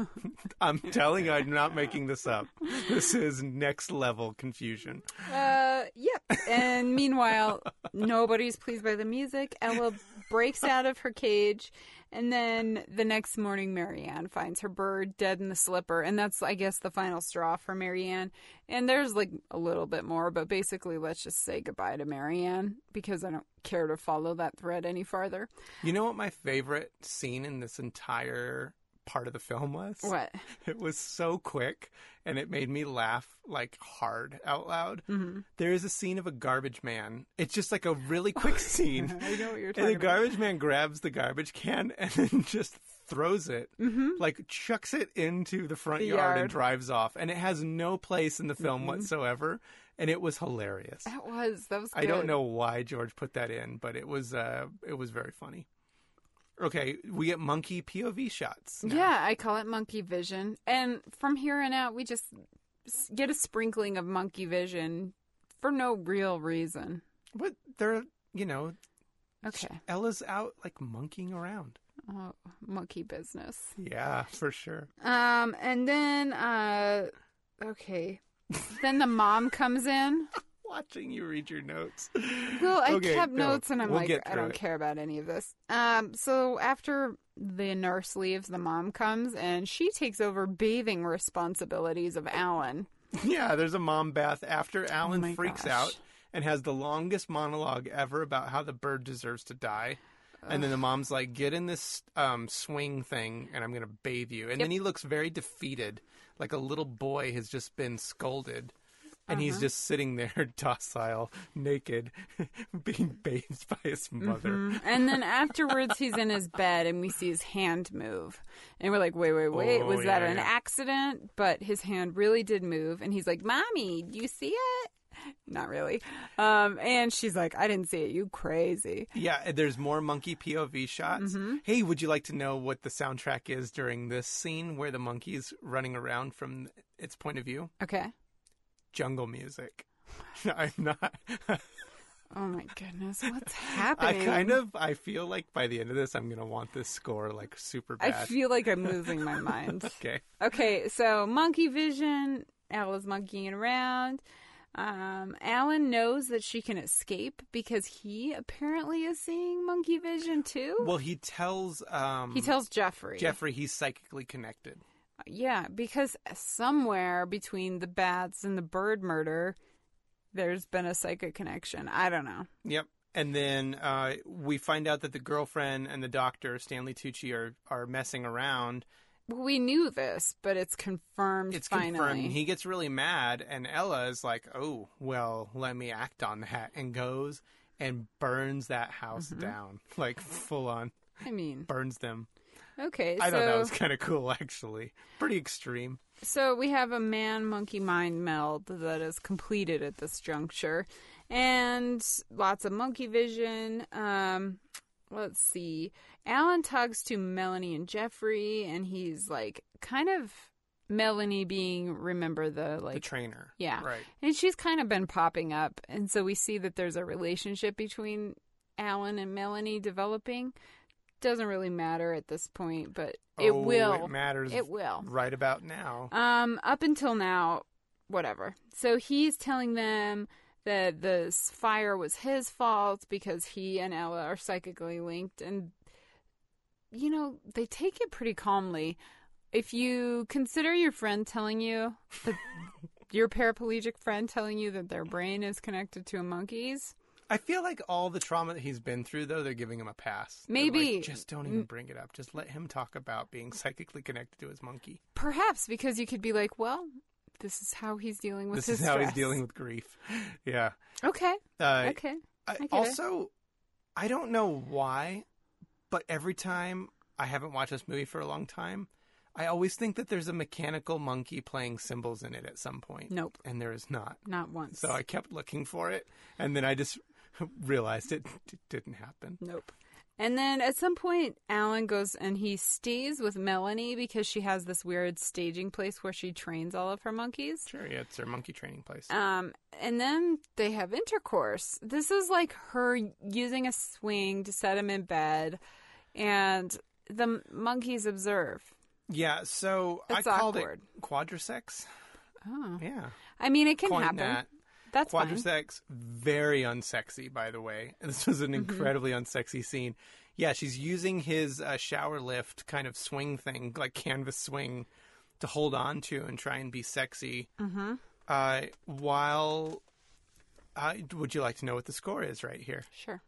I'm telling you, I'm not making this up. This is next level confusion. Uh, yep. And meanwhile, nobody's pleased by the music. Ella breaks out of her cage, and then the next morning, Marianne finds her bird dead in the slipper, and that's, I guess, the final straw for Marianne. And there's like a little bit more, but basically, let's just say goodbye to Marianne because I don't care to follow that thread any farther. You know what my favorite scene in this entire part of the film was? What? It was so quick, and it made me laugh like hard out loud. Mm-hmm. There is a scene of a garbage man. It's just like a really quick scene. I know what you're And talking the about. garbage man grabs the garbage can and then just throws it, Mm-hmm. like chucks it into the front The yard, yard. and drives off. And it has no place in the film Mhm. whatsoever. And it was hilarious. That was, that was good. I don't know why George put that in, but it was uh, it was very funny. Okay, we get monkey P O V shots. now. Yeah, I call it monkey vision. And from here on out, we just s- get a sprinkling of monkey vision for no real reason. But they're, you know, Okay. Ella's out like monkeying around. Oh, monkey business. Yeah, for sure. Um, and then, uh, okay. Then the mom comes in. Watching you read your notes. Well, I Okay, kept no, notes, and I'm we'll like, get I through don't it. care about any of this. Um, so after the nurse leaves, the mom comes, and she takes over bathing responsibilities of Alan. Yeah, there's a mom bath after Alan Oh my freaks gosh. out and has the longest monologue ever about how the bird deserves to die. And then the mom's like, get in this um, swing thing and I'm going to bathe you. And Yep. then he looks very defeated, like a little boy has just been scolded. And he's Uh-huh. just sitting there docile, naked, being bathed by his mother. Mhm. And then afterwards, he's in his bed, and we see his hand move. And we're like, wait, wait, wait. Oh, was that yeah, an yeah. accident? But his hand really did move. And he's like, Mommy, do you see it? Not really. Um, and she's like, I didn't see it. You crazy. Yeah, and there's more monkey P O V shots. Mm-hmm. Hey, would you like to know what the soundtrack is during this scene where the monkey's running around from its point of view? Okay. Jungle music. I'm not. Oh, my goodness. What's I happening? kind of. I feel like by the end of this, I'm gonna want this score like super I bad. feel like I'm losing my mind. Okay. Okay, so monkey vision. Ella's monkeying around. Um, Alan knows that she can escape because he apparently is seeing monkey vision too. Well, he tells um, he tells Jeffrey. Jeffrey he's psychically connected. Yeah, because somewhere between the bats and the bird murder, there's been a psychic connection. I don't know. Yep. And then uh, we find out that the girlfriend and the doctor, Stanley Tucci, are, are messing around. We knew this, but it's confirmed It's finally. confirmed. He gets really mad, and Ella is like, oh, well, let me act on that, and goes and burns that house mm-hmm. down, like full on. I mean, burns them. Okay, I so... thought that was kind of cool, actually. Pretty extreme. So we have a man-monkey mind meld that is completed at this juncture, and lots of monkey vision. Um... Let's see. Alan talks to Melanie and Jeffrey, and he's like kind of Melanie being, remember the like the trainer. Yeah. Right. And she's kind of been popping up. And so we see that there's a relationship between Alan and Melanie developing. Doesn't really matter at this point, but it oh, will. It matters. It will. Right about now. Um, up until now, whatever. So he's telling them that this fire was his fault because he and Ella are psychically linked. And, you know, they take it pretty calmly. If you consider your friend telling you, that your paraplegic friend telling you that their brain is connected to a monkey's. I feel like all the trauma that he's been through, though, they're giving him a pass. Maybe. Like, just don't even bring it up. Just let him talk about being psychically connected to his monkey. Perhaps, because you could be like, well... This is how he's dealing with this his This is how stress. he's dealing with grief. Yeah. Okay. Uh, okay. I I, get also, it. I don't know why, but every time I haven't watched this movie for a long time, I always think that there's a mechanical monkey playing cymbals in it at some point. Nope. And there is not. Not once. So I kept looking for it, and then I just realized it, it didn't happen. Nope. And then at some point, Alan goes and he stays with Melanie because she has this weird staging place where she trains all of her monkeys. Sure, yeah, it's her monkey training place. Um, and then they have intercourse. This is like her using a swing to set him in bed, and the monkeys observe. Yeah, so it's I called awkward. it quadrisex. Oh. Yeah. I mean, it can Coined happen. That. That's Quadrisex, fine. very unsexy, by the way. This was an Mm-hmm. incredibly unsexy scene. Yeah, she's using his uh, shower lift kind of swing thing, like canvas swing, to hold on to and try and be sexy. Mm-hmm. Uh, while, uh, would you like to know what the score is right here? Sure.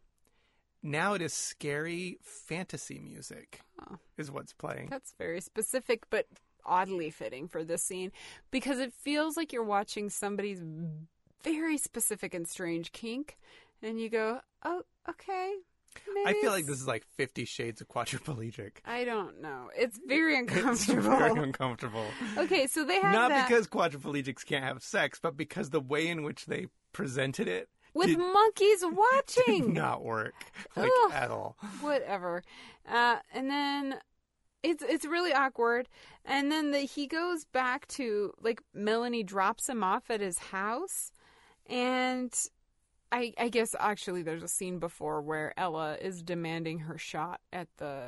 Now it is scary fantasy music Oh. is what's playing. That's very specific, but oddly fitting for this scene because it feels like you're watching somebody's very specific and strange kink, and you go, oh, okay. Maybe I feel it's... like this is like Fifty Shades of Quadriplegic. I don't know. It's very uncomfortable. It's very uncomfortable. Okay, so they have Not that... because quadriplegics can't have sex, but because the way in which they presented it with did, monkeys watching did not work like Ugh, at all. Whatever. Uh, and then it's it's really awkward. And then the, he goes back to, like, Melanie drops him off at his house, and I I guess actually there's a scene before where Ella is demanding her shot at the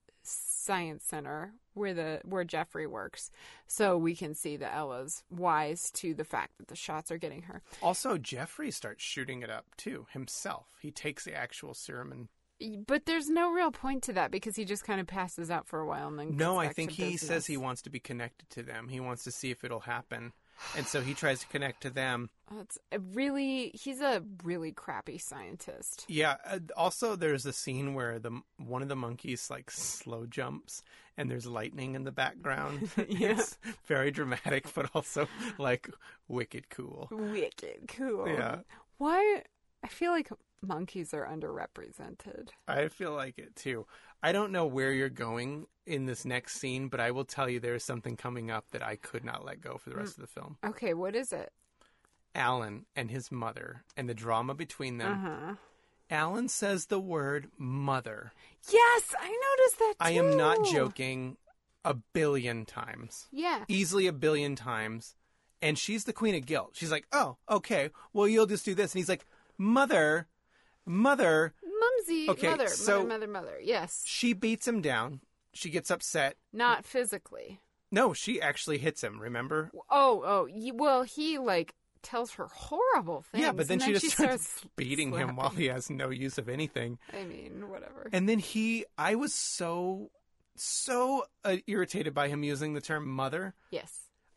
science center where the where Jeffrey works, so we can see that Ella's wise to the fact that the shots are getting her. Also, Jeffrey starts shooting it up too himself. He takes the actual serum and But there's no real point to that because he just kind of passes out for a while and then no, gets I back think to he business. says he wants to be connected to them. He wants to see if it'll happen. And so he tries to connect to them. It's a really, he's a really crappy scientist. Yeah. Uh, also, there's a scene where the one of the monkeys like slow jumps, and there's lightning in the background. Yeah. It's very dramatic, but also like wicked cool. Wicked cool. Yeah. Why? I feel like monkeys are underrepresented. I feel like it too. I don't know where you're going in this next scene, but I will tell you there's something coming up that I could not let go for the rest mm. of the film. Okay, what is it? Alan and his mother and the drama between them. Uh-huh. Alan says the word mother. Yes, I noticed that too. I am not joking. A billion times. Yeah. Easily a billion times. And she's the queen of guilt. She's like, oh, okay, well, you'll just do this. And he's like, mother, mother. Mumsy, okay, mother, so mother, mother, mother. Yes. She beats him down. She gets upset. Not physically. No, she actually hits him, remember? Oh, oh. Well, he, like, tells her horrible things. Yeah, but then, and she then just she starts, starts beating him slapping. while he has no use of anything. I mean, whatever. And then he, I was so, so uh, irritated by him using the term mother. Yes.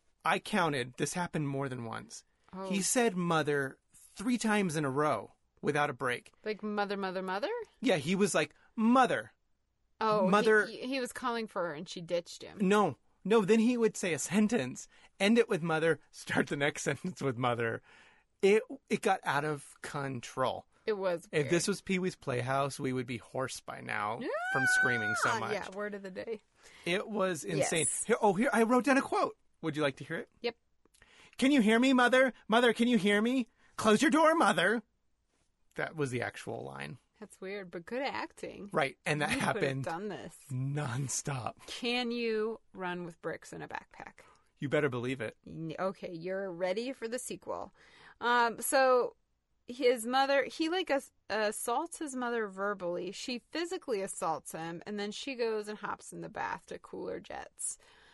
I counted, this happened more than once. Oh. He said mother three times in a row without a break. Like mother, mother, mother? Yeah, he was like, mother. Oh, Mother- He, he was calling for her and she ditched him. No, no, then he would say a sentence, end it with mother, start the next sentence with mother. It it got out of control. It was If weird. this was Pee-wee's Playhouse, we would be hoarse by now from screaming so Ah, much. Yeah, word of the day. It was insane. Yes. Here, oh, here, I wrote down a quote. Would you like to hear it? Yep. Can you hear me, mother? Mother, can you hear me? Close your door, mother. That was the actual line. That's weird, but good acting. Right, and that You could have happened done this. nonstop. Can you run with bricks in a backpack? You better believe it. N- Okay, you're ready for the sequel. Um, so his mother, he like ass- assaults his mother verbally. She physically assaults him, and then she goes and hops in the bath to cool her jets.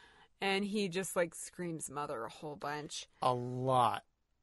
And he just like screams mother a whole bunch. A lot.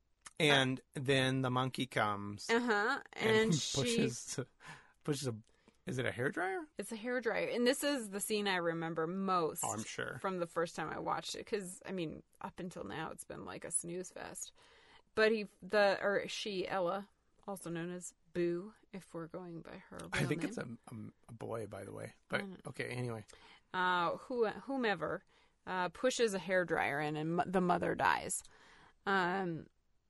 And then the monkey comes Uh huh. and, And he she, pushes, pushes a, is it a hairdryer? it's a hairdryer, and this is the scene I remember most. Oh, I'm sure. From the first time I watched it, because I mean, up until now, it's been like a snooze fest. But he, the or she, Ella, also known as Boo, if we're going by her real I think name. it's a, a, a boy, by the way. But, Mm. okay, anyway. uh, who, whomever uh, pushes a hairdryer in, and mo- the mother dies. Um,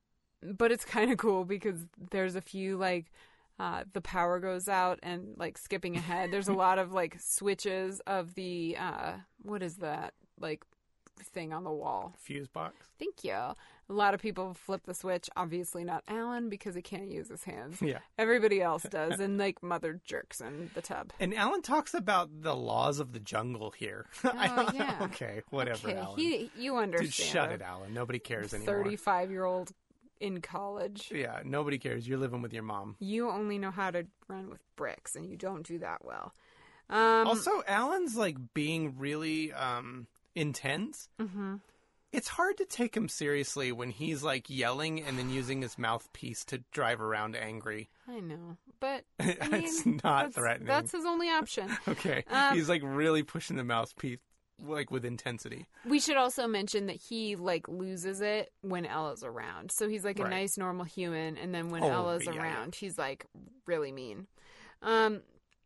but it's kind of cool because there's a few like uh, the power goes out, and like skipping ahead, there's a lot of like switches of the uh, what is that like thing on the wall? Fuse box. Thank you. A lot of people flip the switch. Obviously not Alan because he can't use his hands. Yeah. Everybody else does, and like mother jerks in the tub. And Alan talks about the laws of the jungle here. I Oh, don't- yeah. Okay, whatever, Okay, Alan. he you understand. Dude, shut it, Alan. Nobody cares anymore. thirty-five-year-old in college. Yeah, nobody cares. You're living with your mom. You only know how to run with bricks, and you don't do that well. Um, Also, Alan's like being really um, intense. mhm. It's hard to take him seriously when he's like yelling and then using his mouthpiece to drive around angry. I know, but I mean, It's not that's, threatening. That's his only option. Okay, Um, he's like really pushing the mouthpiece like with intensity. We should also mention that he like loses it when Ella's around. So he's like a Right. nice normal human, and then when Oh, Ella's yeah, yeah. around, he's like really mean. Um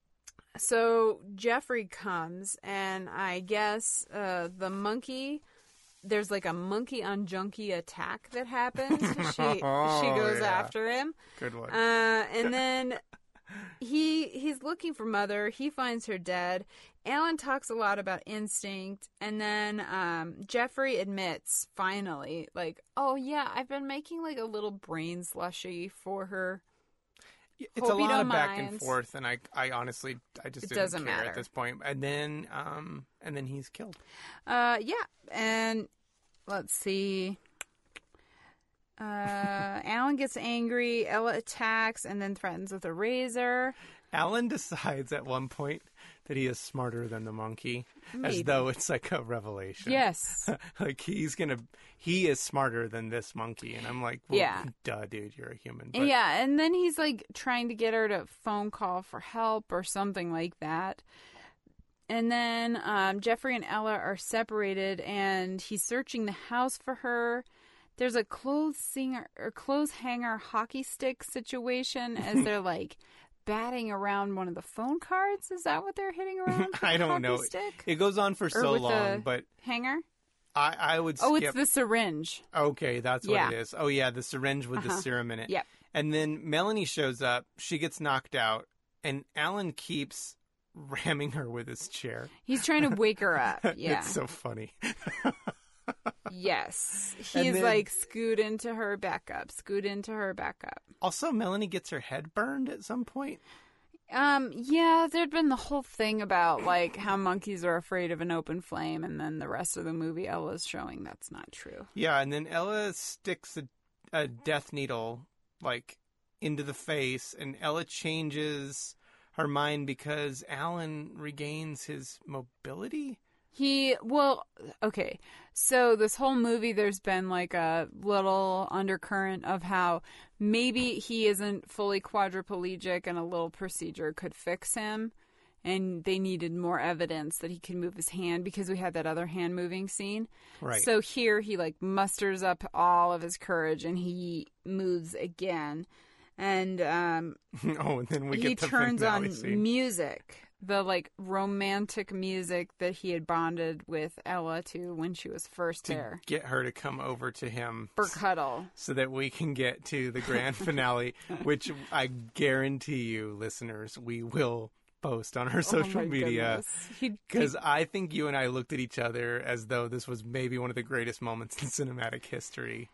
so Jeffrey comes, and I guess uh the monkey, there's like a monkey on junkie attack that happens. She Oh, she goes yeah. after him. Good one. Uh, and then he he's looking for mother. He finds her dead. Alan talks a lot about instinct, and then um, Jeffrey admits finally, like, "Oh yeah, I've been making like a little brain slushy for her." It's Hope a you lot don't of back and mind. forth, and I, I honestly, I just It didn't doesn't care matter. at this point. And then, um, and then he's killed. Uh, yeah, and let's see. Uh, Alan gets angry. Ella attacks and then threatens with a razor. Alan decides at one point that he is smarter than the monkey, Maybe. as though it's like a revelation. Yes. Like he's gonna, he is smarter than this monkey, and I'm like, well, Yeah. duh, dude, you're a human. But Yeah, and then he's like trying to get her to phone call for help or something like that. And then um, Jeffrey and Ella are separated, and he's searching the house for her. There's a clothes singer or clothes hanger hockey stick situation as they're like batting around one of the phone cards. Is that what they're hitting around? with I the don't hockey know. Stick? It goes on for Or so with long, the but hanger. I, I would skip. Oh, it's the syringe. Okay, that's what Yeah. it is. Oh yeah, the syringe with the Uh-huh. serum in it. Yep. And then Melanie shows up. She gets knocked out, and Alan keeps ramming her with his chair. He's trying to wake her up. Yeah. It's so funny. Yes. And He's then- like, scoot into her backup, scoot into her backup. Also, Melanie gets her head burned at some point. Um, yeah, there'd been the whole thing about like how monkeys are afraid of an open flame, and then the rest of the movie Ella's showing that's not true. Yeah, and then Ella sticks a, a death needle like into the face, and Ella changes her mind because Alan regains his mobility. He, well, okay. So this whole movie, there's been like a little undercurrent of how maybe he isn't fully quadriplegic and a little procedure could fix him. And they needed more evidence that he could move his hand because we had that other hand moving scene. Right. So here he like musters up all of his courage and he moves again. And um, oh, and then we he get the turns finale on scene. music. The like romantic music that he had bonded with Ella to when she was first to there. get her to come over to him For cuddle. so that we can get to the grand finale, which I guarantee you, listeners, we will post on our social oh my media. He, Because I think you and I looked at each other as though this was maybe one of the greatest moments in cinematic history.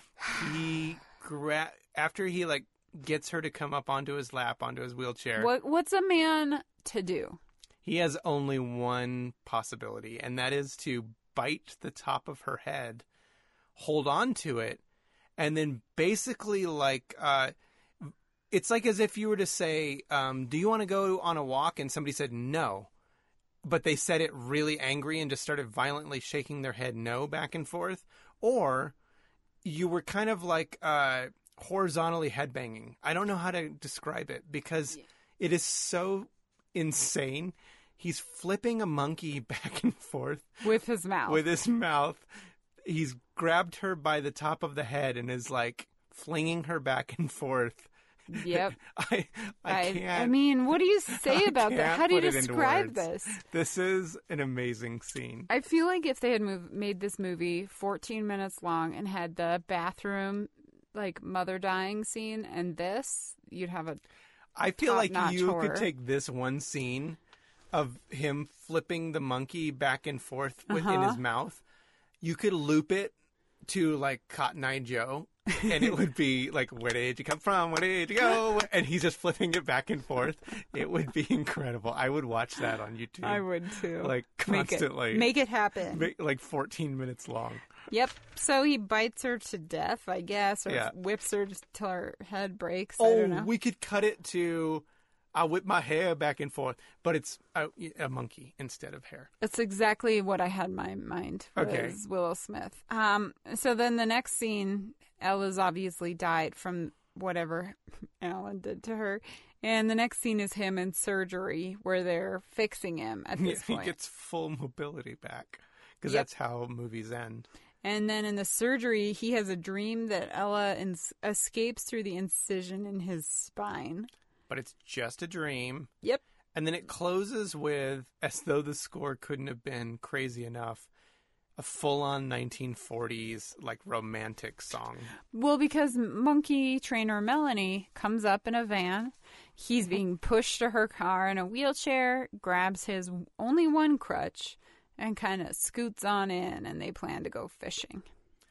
He gra- after he like gets her to come up onto his lap, onto his wheelchair. what what's a man to do? He has only one possibility, and that is to bite the top of her head, hold on to it, and then basically like uh it's like as if you were to say, um, do you want to go on a walk? And somebody said no. But they said it really angry and just started violently shaking their head no back and forth. Or you were kind of like uh, horizontally headbanging. I don't know how to describe it because it is so insane. He's flipping a monkey back and forth. With his mouth. With his mouth. He's grabbed her by the top of the head and is like flinging her back and forth. Yep. I, I I, can't. I mean, what do you say I about that? can't How do you put it into describe words. this? This is an amazing scene. I feel like if they had move, made this movie fourteen minutes long and had the bathroom, like, mother dying scene and this, you'd have a I feel like top-notch you horror. could take this one scene of him flipping the monkey back and forth within Uh-huh. his mouth. You could loop it to like Cotton Eye Joe, and it would be like, where did you come from? Where did you go? And he's just flipping it back and forth. It would be incredible. I would watch that on YouTube. I would too. Like Make it- constantly. Make it happen. Make- like fourteen minutes long. Yep. So he bites her to death, I guess, or Yeah. whips her till her head breaks. I Oh, don't know. we could cut it to, I whip my hair back and forth, but it's a, a monkey instead of hair. That's exactly what I had in my mind was Okay. Willow Smith. Um, so then the next scene, Ella's obviously died from whatever Alan did to her. And the next scene is him in surgery where they're fixing him at this he point. gets full mobility back because Yep. that's how movies end. And then in the surgery, he has a dream that Ella ins- escapes through the incision in his spine. But it's just a dream. Yep. And then it closes with, as though the score couldn't have been crazy enough, a full-on nineteen forties, like, romantic song. Well, because monkey trainer Melanie comes up in a van. He's being pushed to her car in a wheelchair, grabs his only one crutch, and kind of scoots on in, and they plan to go fishing.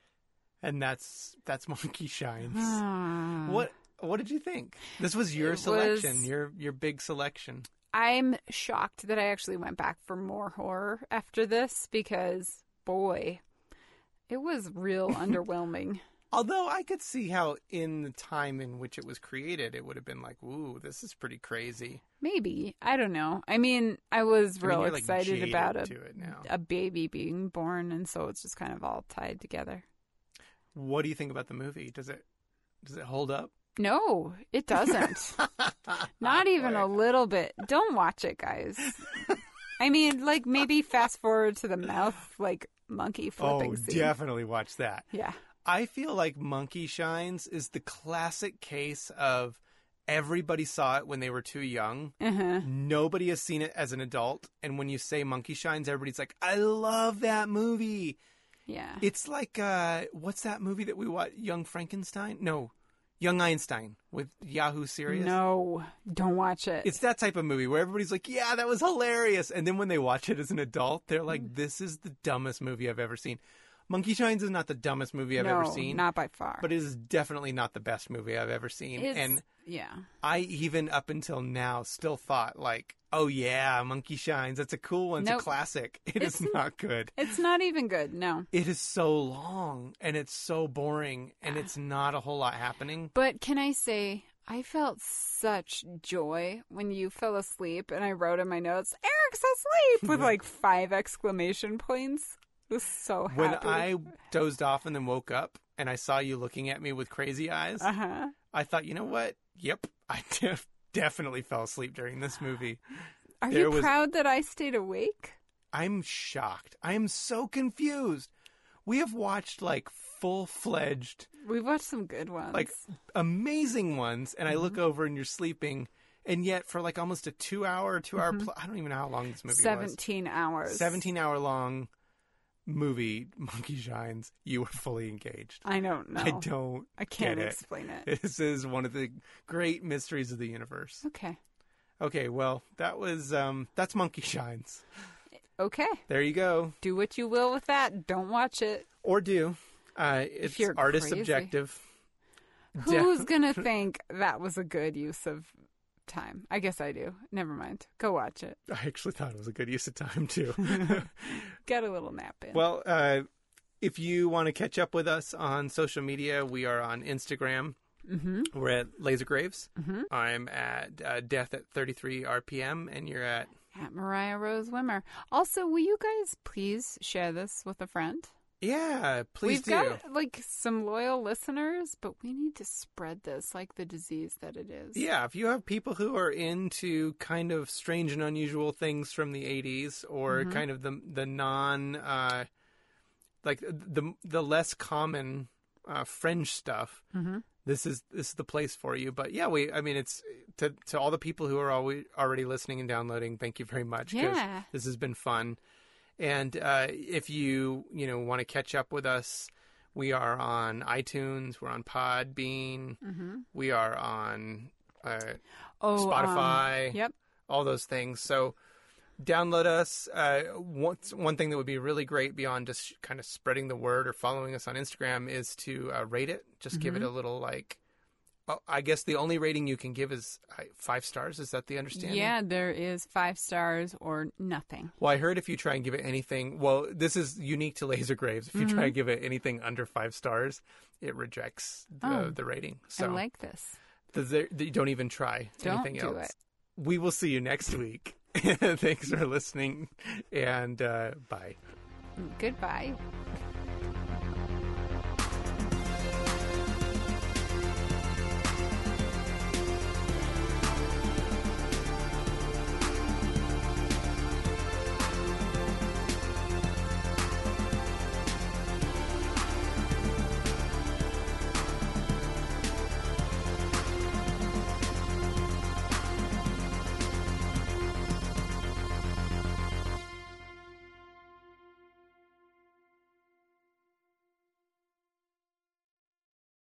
And that's that's Monkey Shines. Ah. What what did you think? This was your It selection, was- your your big selection. I'm shocked that I actually went back for more horror after this because, boy, it was real underwhelming. Although I could see how in the time in which it was created, it would have been like, ooh, this is pretty crazy. Maybe. I don't know. I mean, I was I mean, real you're, like, excited jaded about a, to it now. a baby being born, and so it's just kind of all tied together. What do you think about the movie? Does it does it hold up? No, it doesn't. Not even a little bit. Don't watch it, guys. I mean, like, maybe fast forward to the mouth, like, monkey flipping Oh, scene. definitely watch that. Yeah. I feel like Monkey Shines is the classic case of everybody saw it when they were too young. Uh-huh. Nobody has seen it as an adult. And when you say Monkey Shines, everybody's like, I love that movie. Yeah. It's like, uh, what's that movie that we watched? Young Frankenstein? No, Young Einstein with Yahoo Serious. No, don't watch it. It's that type of movie where everybody's like, yeah, that was hilarious. And then when they watch it as an adult, they're like, this is the dumbest movie I've ever seen. Monkey Shines is not the dumbest movie I've no, ever seen. not by far. But it is definitely not the best movie I've ever seen. It's- And yeah. I, even up until now, still thought, like, oh, yeah, Monkey Shines. That's a cool one. It's Nope. a classic. It is It's- not good. It's not even good, no. It is so long, and it's so boring, and it's not a whole lot happening. But can I say, I felt such joy when you fell asleep, and I wrote in my notes, "Eric's asleep!" with like five exclamation points. I was so happy. When I dozed off and then woke up, and I saw you looking at me with crazy eyes, uh-huh. I thought, you know what? Yep, I def- definitely fell asleep during this movie. Are There you was- proud that I stayed awake? I'm shocked. I am so confused. We have watched like full-fledged, We've watched some good ones. like amazing ones, and I look over and you're sleeping, and yet for like almost a two-hour, two-hour, pl- I don't even know how long this movie seventeen was. hours. seventeen-hour long movie, Monkey Shines, you were fully engaged. I don't know. I don't I can't get it. explain it. This is one of the great mysteries of the universe. Okay. Okay, well, that was, um, that's Monkey Shines. Okay. There you go. Do what you will with that. Don't watch it. Or do. Uh, it's you're artist crazy. subjective. Who's Def- going to think that was a good use of time? I guess I do. Never mind. Go watch it. I actually thought it was a good use of time, too. Get a little nap in. Well, uh, if you want to catch up with us on social media, we are on Instagram. Mm-hmm. We're at Laser Graves. Mm-hmm. I'm at uh, Death at thirty-three R P M, and you're at... At Mariah Rose Wimmer. Also, will you guys please share this with a friend? Yeah, please We've do. got like some loyal listeners, but we need to spread this like the disease that it is. Yeah, if you have people who are into kind of strange and unusual things from the eighties, or Mm-hmm. kind of the the non, uh, like the the less common uh, fringe stuff, Mm-hmm. this is this is the place for you. But yeah, we, I mean, it's to to all the people who are always already listening and downloading. Thank you very much. 'Cause Yeah. this has been fun. And uh, if you you know want to catch up with us, we are on iTunes, we're on Podbean, Mm-hmm. we are on uh, Oh, Spotify, Um, yep. all those things. So download us. Uh, one, one thing that would be really great beyond just kind of spreading the word or following us on Instagram is to uh, rate it. Just give it a little like. Oh, I guess the only rating you can give is uh, five stars. Is that the understanding? Yeah, there is five stars or nothing. Well, I heard if you try and give it anything, well, this is unique to Laser Graves. If you try and give it anything under five stars, it rejects the, Oh. the rating. So I like this. the, the, the- don't even try Don't anything do else. it. We will see you next week. Thanks for listening, and uh, bye. Goodbye.